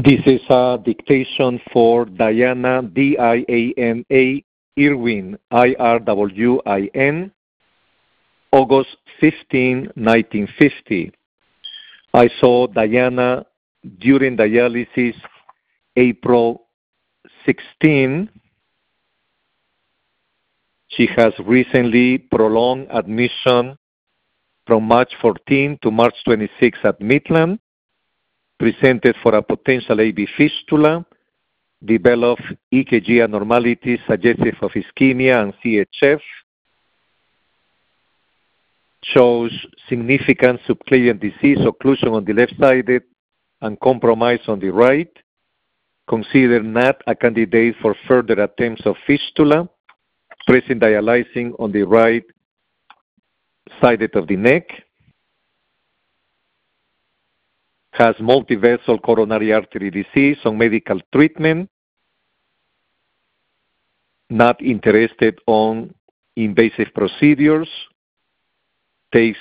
This is a dictation for Diana, D-I-A-N-A, Irwin, I-R-W-I-N, August 15, 1950. I saw Diana during dialysis April 16. She has recently prolonged admission from March 14 to March 26 at Midland, presented for a potential AV fistula, developed EKG abnormalities suggestive of ischemia and CHF, shows significant subclavian disease occlusion on the left-sided and compromise on the right, considered not a candidate for further attempts of fistula, present dialyzing on the right sided of the neck, has multivessel coronary artery disease on medical treatment, not interested on invasive procedures, takes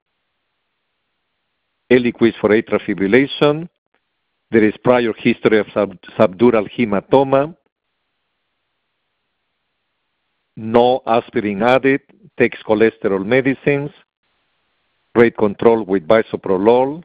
Eliquis for atrial fibrillation. There is prior history of subdural hematoma, no aspirin added, takes cholesterol medicines, rate control with bisoprolol.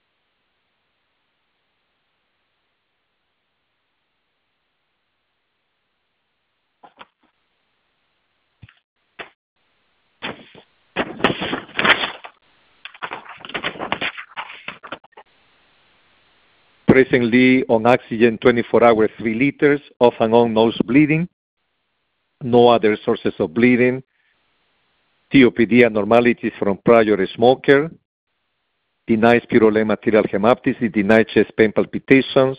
Presently on oxygen 24 hours, 3 liters, off and on nose bleeding, no other sources of bleeding, COPD abnormalities from prior smoker, denies purulent material hemoptysis, denies chest pain palpitations.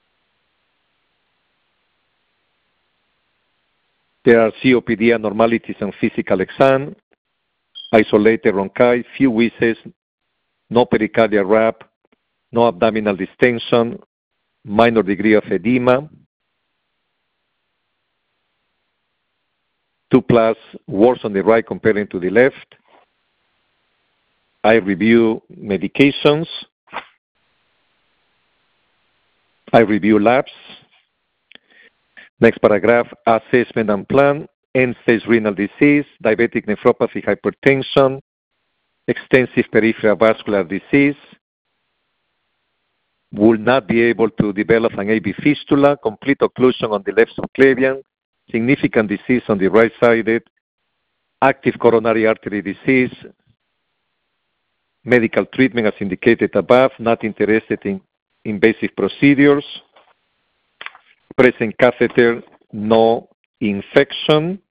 There are COPD abnormalities on physical exam, isolated bronchi, few wheezes, no pericardial wrap, no abdominal distension, minor degree of edema, 2+ worse on the right comparing to the left. I review medications. I review labs. Next paragraph, assessment and plan, end-stage renal disease, diabetic nephropathy, hypertension, extensive peripheral vascular disease, will not be able to develop an AV fistula, complete occlusion on the left subclavian, significant disease on the right-sided, active coronary artery disease, medical treatment as indicated above, not interested in invasive procedures, present catheter, no infection,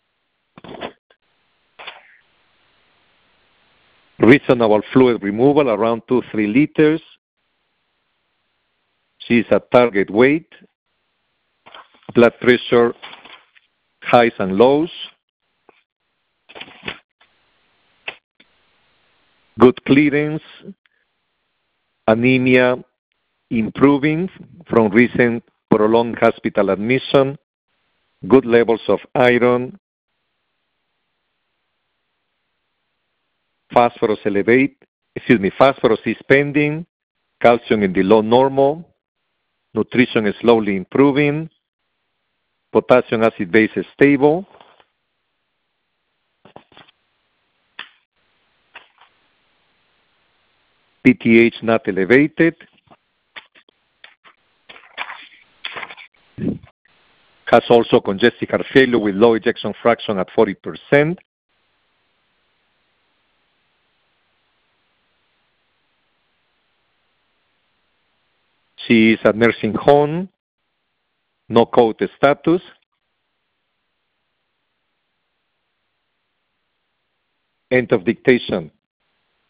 reasonable fluid removal around 2-3 liters. She is at target weight, blood pressure, highs and lows, good clearance, anemia improving from recent prolonged hospital admission, good levels of iron, phosphorus is pending, calcium in the low normal, nutrition is slowly improving, potassium acid base is stable, PTH not elevated, has also congestive heart failure with low ejection fraction at 40%. She is at nursing home, no code status. End of dictation.